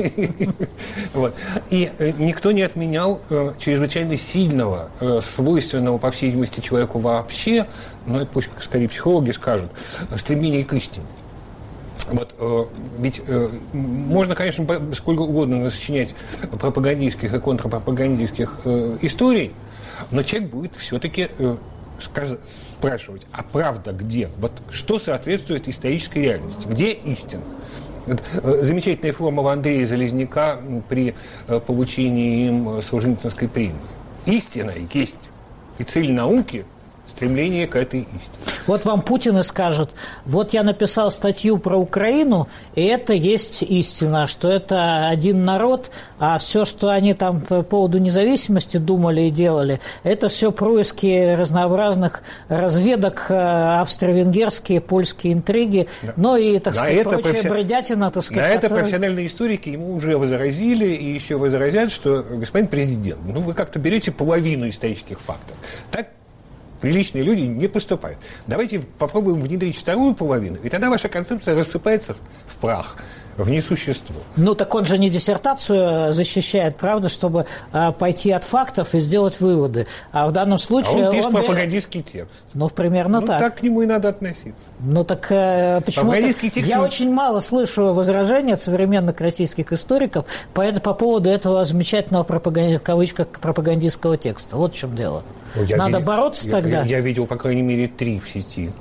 Вот. И никто не отменял чрезвычайно сильного, свойственного, по всей видимости, человеку вообще, но это пусть скорее психологи скажут, стремление к истине. Вот, э, ведь э, можно, конечно, сколько угодно сочинять пропагандистских и контрпропагандистских э, историй, но человек будет все-таки э, сказ- спрашивать, а правда где? Вот что соответствует исторической реальности? Где истина? Вот, э, замечательная формула Андрея Залезняка при э, получении им Солженицынской премии. Истина есть. И цель науки – стремление к этой истине. Вот вам Путин и скажет, вот я написал статью про Украину, и это есть истина, что это один народ, а все, что они там по поводу независимости думали и делали, это все происки разнообразных разведок, австро-венгерские, польские интриги, да. Ну и, так сказать, на прочая профи... бредятина, так сказать. На которая... это профессиональные историки ему уже возразили и еще возразят, что, господин президент, ну вы как-то берете половину исторических фактов. Так приличные люди не поступают. Давайте попробуем внедрить вторую половину, и тогда ваша концепция рассыпается в прах, в несущество. Ну, так он же не диссертацию защищает, правда, чтобы а, пойти от фактов и сделать выводы. А в данном случае... А он пишет он... пропагандистский текст. Ну, примерно ну, так. так к нему и надо относиться. Ну, так э, почему-то... Текст... Я очень мало слышу возражений от современных российских историков по, по поводу этого замечательного, пропаган... в кавычках, пропагандистского текста. Вот в чем дело. Ну, надо видел, бороться я, тогда? Я, я видел, по крайней мере, три в сети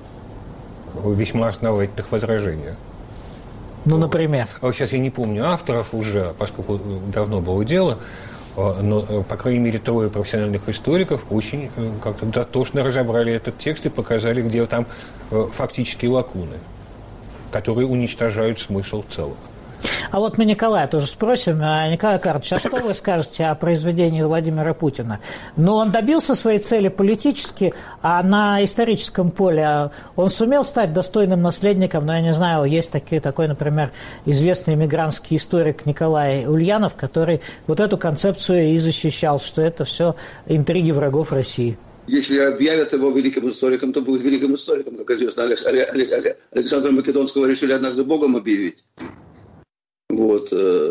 весьма основательных возражения. Ну, например? Сейчас я не помню авторов уже, поскольку давно было дело, но, по крайней мере, трое профессиональных историков очень как-то дотошно разобрали этот текст и показали, где там фактические лакуны, которые уничтожают смысл целого. А вот мы Николая тоже спросим. Николай Карлович, а что вы скажете о произведении Владимира Путина? Ну, он добился своей цели политически, а на историческом поле он сумел стать достойным наследником? Ну, я не знаю, есть такие, такой, например, известный эмигрантский историк Николай Ульянов, который вот эту концепцию и защищал, что это все интриги врагов России. Если объявят его великим историком, то будет великим историком, как известно. Александра Македонского решили однажды Богом объявить. Вот,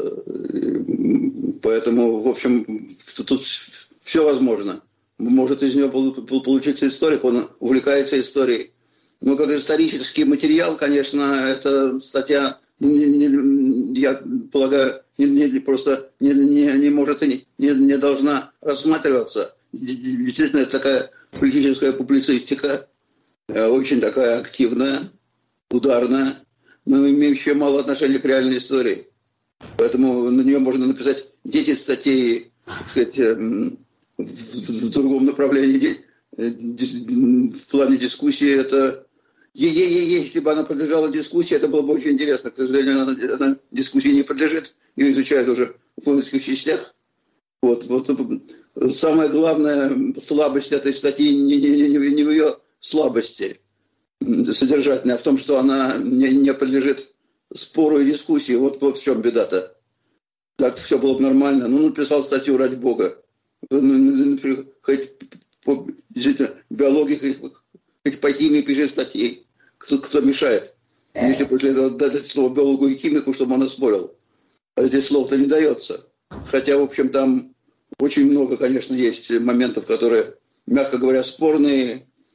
поэтому, в общем, тут все возможно. Может из него получиться историк, он увлекается историей. Но как исторический материал, конечно, эта статья, я полагаю, не, не, просто не, не, не может и не, не должна рассматриваться. Действительно, это такая политическая публицистика, очень такая активная, ударная, но имеющая мало отношения к реальной истории. Поэтому на нее можно написать десять статей, так сказать, в, в другом направлении. В плане дискуссии это... Если бы она подлежала дискуссии, это было бы очень интересно. К сожалению, она, она дискуссии не подлежит. Ее изучают уже в узких частях. Вот, вот самая главная слабость этой статьи не, не, не, не в ее слабости содержательной, а в том, что она не, не подлежит спору и дискуссии. Вот, вот в чем беда-то. Так все было бы нормально. Ну, написал статью ради бога. Хоть по действительно, биологии, хоть по химии пиши статьи. Кто, кто мешает? Если после этого дать слово биологу и химику, чтобы он оспорил. А здесь слов-то не дается. Хотя, в общем, там очень много, конечно, есть моментов, которые, мягко говоря, спорные.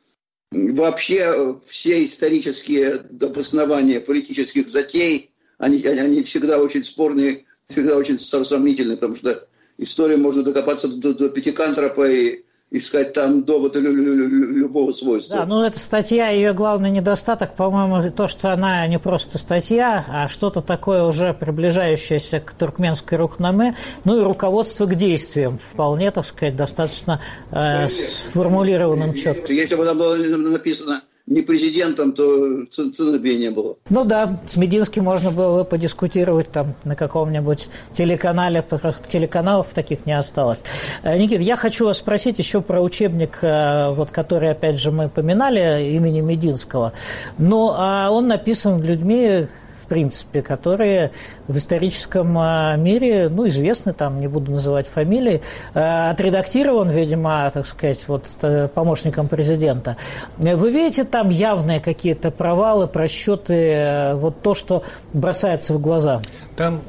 вообще все исторические обоснования политических затей, они, они всегда очень спорные, всегда очень сомнительные, потому что история можно докопаться до, до Пятикантропа и искать там доводы любого свойства. Да, ну эта статья, ее главный недостаток, по-моему, то, что она не просто статья, а что-то такое уже приближающееся к туркменской рухнаме, ну и руководство к действиям, вполне, так сказать, достаточно э, сформулированным четко. Если бы она была написана не президентом, то цены бы и не было. Ну да, с Мединским можно было подискутировать там на каком-нибудь телеканале, телеканалов таких не осталось. Никита, я хочу вас спросить еще про учебник, вот, который, опять же, мы поминали, имени Мединского. Но он написан людьми, в принципе, которые в историческом мире, ну, известны, там, не буду называть фамилии, отредактирован, видимо, так сказать, вот, помощником президента. Вы видите там явные какие-то провалы, просчеты, вот то, что бросается в глаза? Там,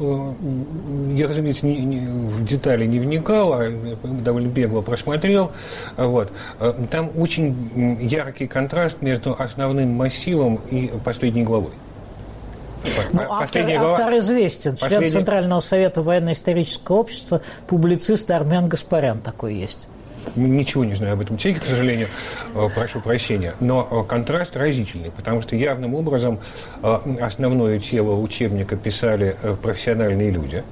я, разумеется, не, не, в детали не вникал, а довольно бегло просмотрел. Вот. Там очень яркий контраст между основным массивом и последней главой. Ну, автор, глава, автор известен, член Центрального совета военно-исторического общества, публицист Армен Гаспарян такой есть. Ничего не знаю об этом человеке, к сожалению, прошу прощения, но контраст разительный, потому что явным образом основное тело учебника писали профессиональные люди.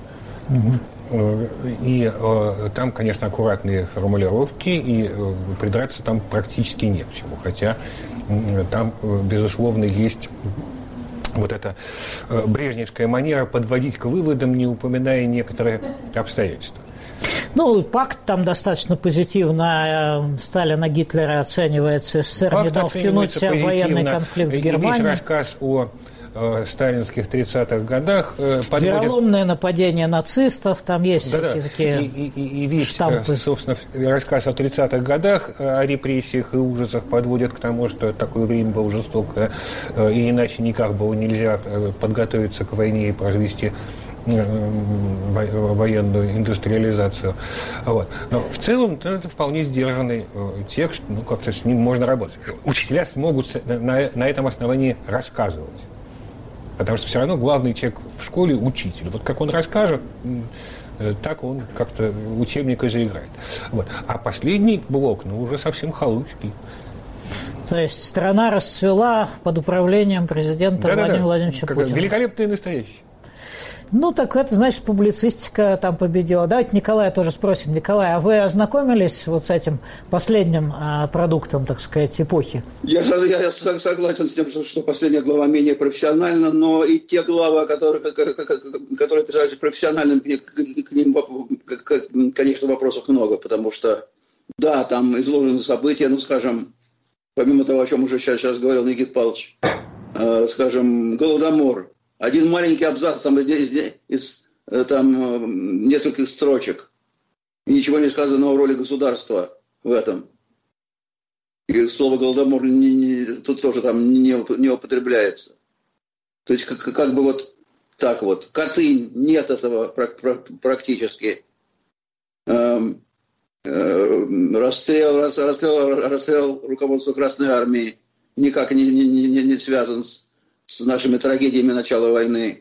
Угу. И там, конечно, аккуратные формулировки, и придраться там практически не к чему, хотя там, безусловно, есть вот эта э, брежневская манера подводить к выводам, не упоминая некоторые обстоятельства. Ну, пакт там достаточно позитивно. Сталина, Гитлера оценивает, СССР пакт не дал втянуть себя в военный конфликт с Германией. Весь рассказ о э, сталинских тридцатых годах э, подводит... Вероломное нападение нацистов, там есть да, да. такие и, и, и весь, штампы. Собственно, рассказ о тридцатых годах, о репрессиях и ужасах подводит к тому, что такое время было жестокое, э, и иначе никак было нельзя подготовиться к войне и произвести военную индустриализацию. Вот. Но в целом это вполне сдержанный текст, ну как-то с ним можно работать. Учителя смогут на, на этом основании рассказывать. Потому что все равно главный человек в школе – учитель. Вот как он расскажет, так он как-то учебник и заиграет. Вот. А последний блок, ну, уже совсем халуйский. То есть страна расцвела под управлением президента да, Владимира да, да. Владимировича как Путина. Великолепный и настоящий. Ну, так это, значит, публицистика там победила. Давайте Николая тоже спросим. Николай, а вы ознакомились вот с этим последним а, продуктом, так сказать, эпохи? Я, я, я согласен с тем, что, что последняя глава менее профессиональна, но и те главы, которые, которые писались профессиональным, к ним, конечно, вопросов много, потому что, да, там изложены события, ну, скажем, помимо того, о чем уже сейчас, сейчас говорил Никита Павлович, э, скажем, Голодомор. Один маленький абзац там, из, из там, нескольких строчек. И ничего не сказано о роли государства в этом. И слово «голодомор» не, не, тут тоже там не, не употребляется. То есть как, как бы вот так вот. Катынь, нет этого практически. Эм, э, расстрел, расстрел, расстрел руководства Красной Армии никак не, не, не, не связан с с нашими трагедиями начала войны.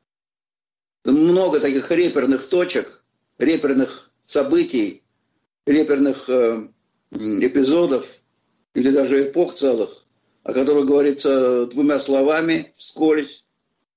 Много таких реперных точек, реперных событий, реперных э, эпизодов или даже эпох целых, о которых говорится двумя словами вскользь.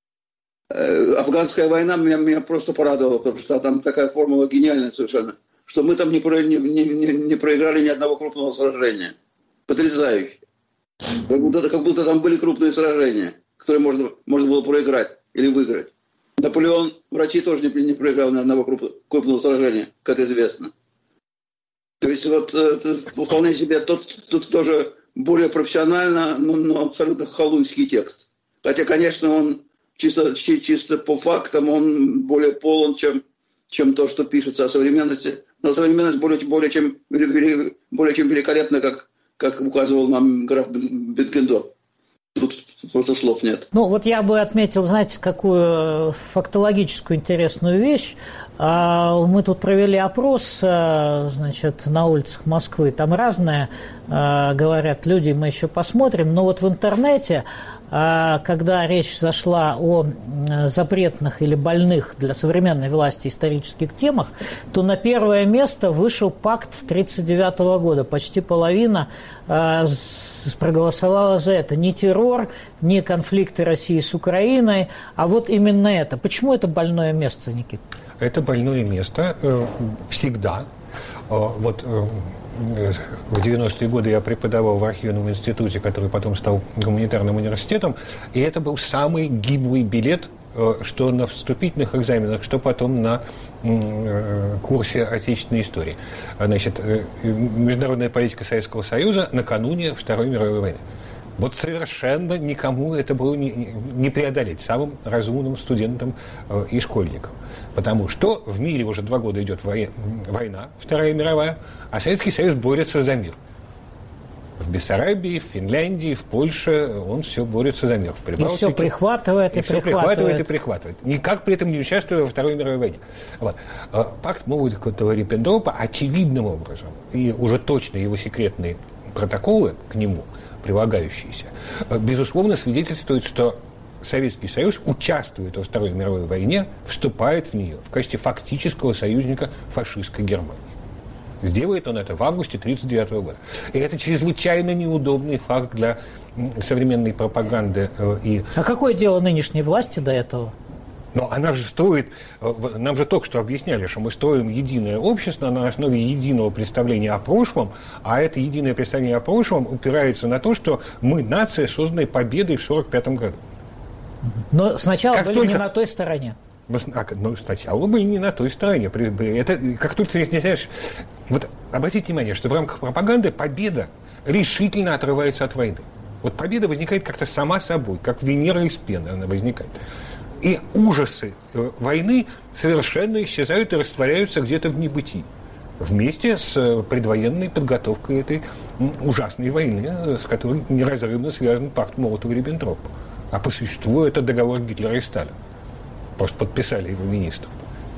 Э, афганская война меня, меня просто порадовала, потому что там такая формула гениальная совершенно, что мы там не, про, не, не, не проиграли ни одного крупного сражения. Потрясающе. Как будто, как будто там были крупные сражения, которые можно, можно было проиграть или выиграть. Наполеон в России тоже не, не проиграл ни одного крупного сражения, как известно. То есть вот это вполне себе тут, тут тоже более профессионально, но, но абсолютно халуйский текст. Хотя, конечно, он чисто, чисто по фактам он более полон, чем, чем то, что пишется о современности. Но современность более, более, чем, более чем великолепна, как, как указывал нам граф Бенкендорф. Тут просто слов нет. Ну, вот я бы отметил, знаете, какую фактологическую интересную вещь. Мы тут провели опрос, значит, на улицах Москвы. Там разное говорят люди, мы еще посмотрим. Но вот в интернете, когда речь зашла о запретных или больных для современной власти исторических темах, то на первое место вышел пакт тысяча девятьсот тридцать девятого года. Почти половина проголосовала за это. Не террор, не конфликты России с Украиной, а вот именно это. Почему это больное место, Никита? Это больное место э, всегда. Э, вот э, в девяностые годы я преподавал в архивном институте, который потом стал гуманитарным университетом, и это был самый гиблый билет, э, что на вступительных экзаменах, что потом на э, курсе отечественной истории. Значит, э, международная политика Советского Союза накануне Второй мировой войны. Вот совершенно никому это было не, не преодолеть, самым разумным студентам э, и школьникам. Потому что в мире уже два года идет война, Вторая мировая, а Советский Союз борется за мир. В Бессарабии, в Финляндии, в Польше он все борется за мир. В Прибалтике. И все прихватывает и, и все прихватывает. прихватывает и прихватывает. Никак при этом не участвуя во Второй мировой войне. Вот. Пакт Молотова-Риббентропа очевидным образом, и уже точно его секретные протоколы к нему, прилагающиеся, безусловно, свидетельствуют, что Советский Союз участвует во Второй мировой войне, вступает в нее в качестве фактического союзника фашистской Германии. Сделает он это в августе тысяча девятьсот тридцать девятого года. И это чрезвычайно неудобный факт для современной пропаганды. И... А какое дело нынешней власти до этого? Но она же строит, нам же только что объясняли, что мы строим единое общество на основе единого представления о прошлом, а это единое представление о прошлом упирается на то, что мы нация, созданная победой в сорок пятом году. Но сначала как были только... не на той стороне. Но, но сначала были не на той стороне. Это, как только ты не знаешь... Вот обратите внимание, что в рамках пропаганды победа решительно отрывается от войны. Вот победа возникает как-то сама собой, как Венера из пены она возникает. И ужасы войны совершенно исчезают и растворяются где-то в небытии. Вместе с предвоенной подготовкой этой ужасной войны, с которой неразрывно связан пакт Молотова-Риббентропа. А по существу это договор Гитлера и Сталина. Просто подписали его министры.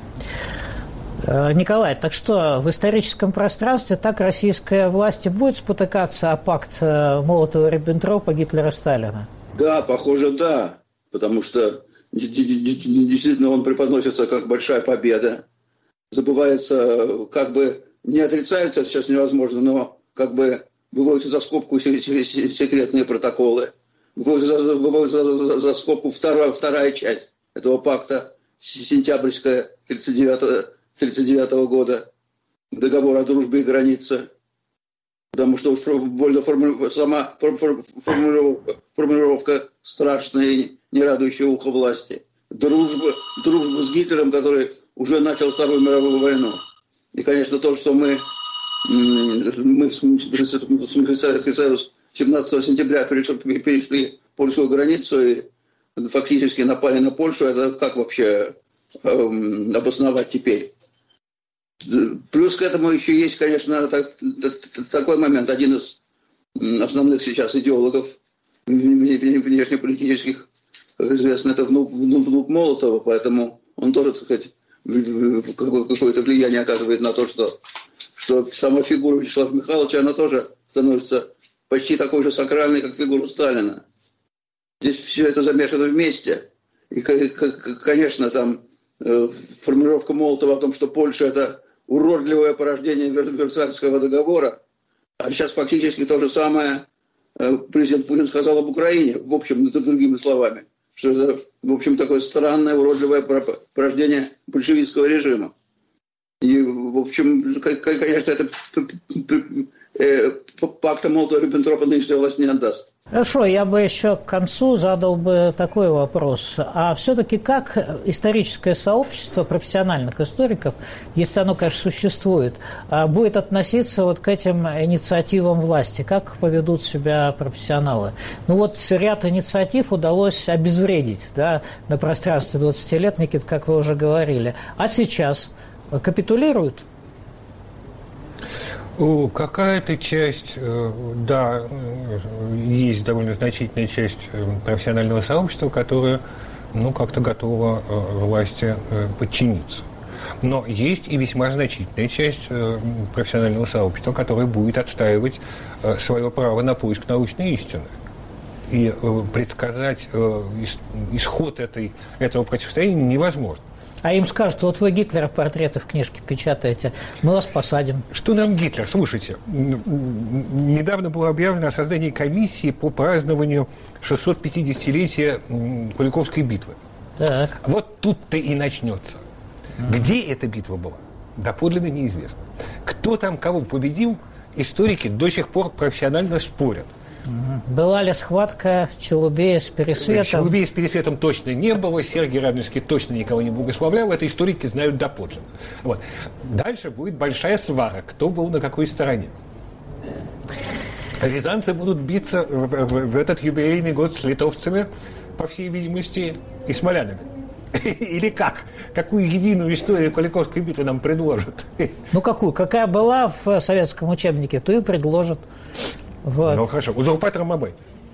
Николай, так что в историческом пространстве так российская власть и будет спотыкаться о пакт Молотова-Риббентропа Гитлера-Сталина? Да, похоже, да. Потому что действительно он преподносится как большая победа. Забывается, как бы не отрицается, это сейчас невозможно, но как бы выводятся за скобку секретные протоколы. Выводится за, выводится за, за скобку вторая, вторая часть этого пакта, сентябрьская тысяча девятьсот тридцать девятого года, договор о дружбе и границе. Потому что уж больно форми... сама формулировка, формулировка страшная и не радующая ухо власти. Дружба, дружба с Гитлером, который уже начал Вторую мировую войну. И, конечно, то, что мы, мы в смысле Советский Союз семнадцатого сентября перешли, перешли польскую границу и фактически напали на Польшу, это как вообще э, обосновать теперь? Плюс к этому еще есть, конечно, так, такой момент. Один из основных сейчас идеологов внешнеполитических, как известно, это внук, внук, внук Молотова, поэтому он тоже, так сказать, какое-то влияние оказывает на то, что, что сама фигура Вячеслава Михайловича, она тоже становится почти такой же сакральной, как фигура Сталина. Здесь все это замешано вместе. И, конечно, там формулировка Молотова о том, что Польша – это уродливое порождение Версальского договора, а сейчас фактически то же самое президент Путин сказал об Украине, в общем, другими словами, что это, в общем, такое странное, уродливое порождение большевистского режима. И, в общем, конечно, это пакта Молотова-Риббентропа нынешняя власть не отдаст. Хорошо, я бы еще к концу задал бы такой вопрос. А все-таки как историческое сообщество профессиональных историков, если оно, конечно, существует, будет относиться вот к этим инициативам власти? Как поведут себя профессионалы? Ну вот ряд инициатив удалось обезвредить, да, на пространстве двадцати лет, Никита, как вы уже говорили. А сейчас капитулируют? Какая-то часть, да, есть довольно значительная часть профессионального сообщества, которая, ну, как-то готова власти подчиниться. Но есть и весьма значительная часть профессионального сообщества, которая будет отстаивать свое право на поиск научной истины. И предсказать исход этой, этого противостояния невозможно. А им скажут, вот вы Гитлера портреты в книжке печатаете, мы вас посадим. Что нам Гитлер? Слушайте, недавно было объявлено о создании комиссии по празднованию шестьсот пятидесятилетия Куликовской битвы. Так. Вот тут-то и начнется. Mm-hmm. Где эта битва была? Доподлинно неизвестно. Кто там кого победил, историки до сих пор профессионально спорят. Угу. Была ли схватка Челубея с Пересветом? Челубея с Пересветом точно не было, Сергий Радонежский точно никого не благословлял, это историки знают доподлинно. Вот. Дальше будет большая свара, кто был на какой стороне. Рязанцы будут биться в, в, в этот юбилейный год с литовцами, по всей видимости, и смолянами. Или как? Какую единую историю Куликовской битвы нам предложат? Ну какую? Какая была в советском учебнике, то и предложат. Вот. Ну хорошо, узурпатором обой.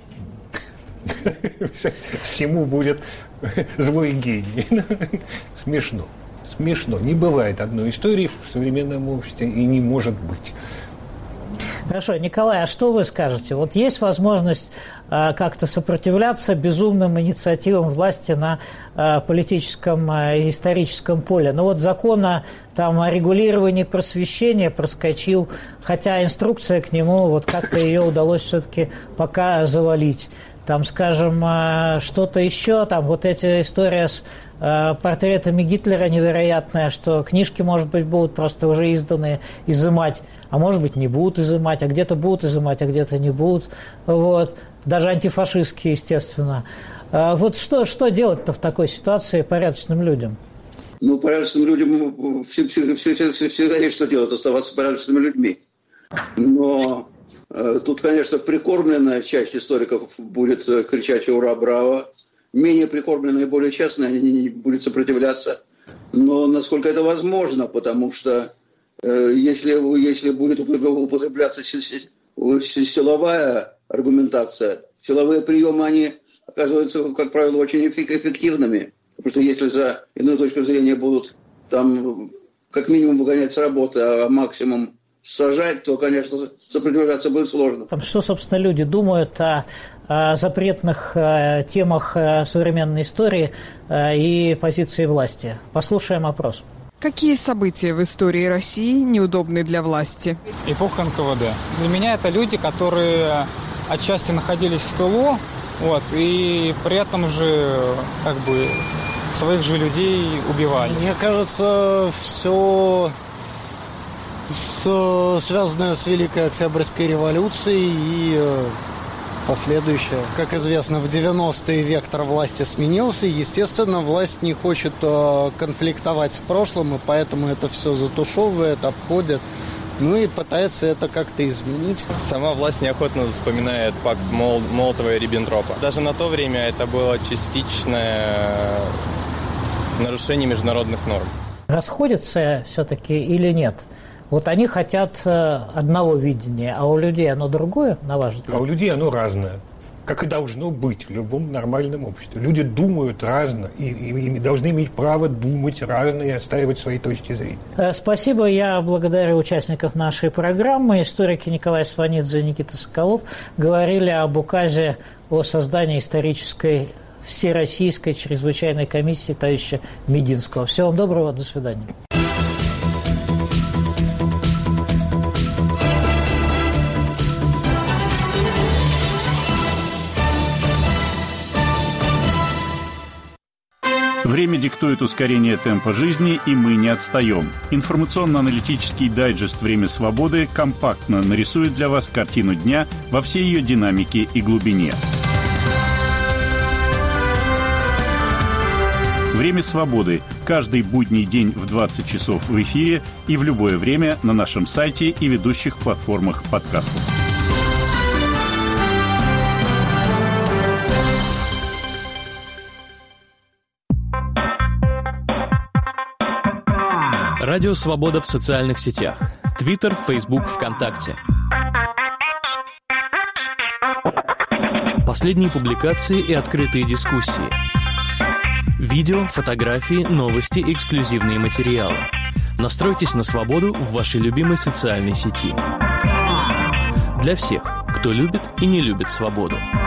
Всему будет злой гений. Смешно. Смешно. Не бывает одной истории в современном обществе и не может быть. Хорошо, Николай, а что вы скажете? Вот есть возможность э, как-то сопротивляться безумным инициативам власти на э, политическом и э, историческом поле? Ну вот закон о, там, о регулировании просвещения проскочил, хотя инструкция к нему, вот как-то ее удалось все-таки пока завалить. Там, скажем, э, что-то еще, там вот эта история с э, портретами Гитлера невероятная, что книжки, может быть, будут просто уже изданные изымать, а может быть, не будут изымать, а где-то будут изымать, а где-то не будут. Вот. Даже антифашистские, естественно. Э, вот что, что делать-то в такой ситуации порядочным людям? Ну, порядочным людям всегда, всегда, всегда есть что делать, оставаться порядочными людьми. Но... Тут, конечно, прикормленная часть историков будет кричать «Ура, браво!», менее прикормленная и более честная они не будут сопротивляться. Но насколько это возможно, потому что э, если, если будет употребляться силовая аргументация, силовые приемы, они оказываются, как правило, очень эффективными. Потому что если за иную точку зрения будут там как минимум выгонять с работы, а максимум сажать, то, конечно, сопротивляться будет сложно. Там, что, собственно, люди думают о, о запретных о, темах о современной истории о, и позиции власти? Послушаем опрос. Какие события в истории России неудобны для власти? Эпоха эн ка вэ дэ. Для меня это люди, которые отчасти находились в тылу, вот, и при этом же как бы своих же людей убивали. Мне кажется, все... С, связанная с Великой Октябрьской революцией и э, последующая. Как известно, в девяностые вектор власти сменился. Естественно, власть не хочет э, конфликтовать с прошлым, и поэтому это все затушевывает, обходит. Ну и пытается это как-то изменить. Сама власть неохотно вспоминает пакт Мол- Молотова и Риббентропа. Даже на то время это было частичное нарушение международных норм. Расходятся все-таки или нет? Вот они хотят одного видения, а у людей оно другое, на ваш взгляд? А у людей оно разное, как и должно быть в любом нормальном обществе. Люди думают разно и, и, и должны иметь право думать разно и отстаивать свои точки зрения. Спасибо. Я благодарю участников нашей программы. Историки Николай Сванидзе и Никита Соколов говорили об указе о создании исторической всероссийской чрезвычайной комиссии товарища Мединского. Всего вам доброго. До свидания. Время диктует ускорение темпа жизни, и мы не отстаем. Информационно-аналитический дайджест «Время свободы» компактно нарисует для вас картину дня во всей ее динамике и глубине. «Время свободы» каждый будний день в двадцать часов в эфире и в любое время на нашем сайте и ведущих платформах подкастов. Радио «Свобода» в социальных сетях. Твиттер, Фейсбук, ВКонтакте. Последние публикации и открытые дискуссии. Видео, фотографии, новости, эксклюзивные материалы. Настройтесь на свободу в вашей любимой социальной сети. Для всех, кто любит и не любит свободу.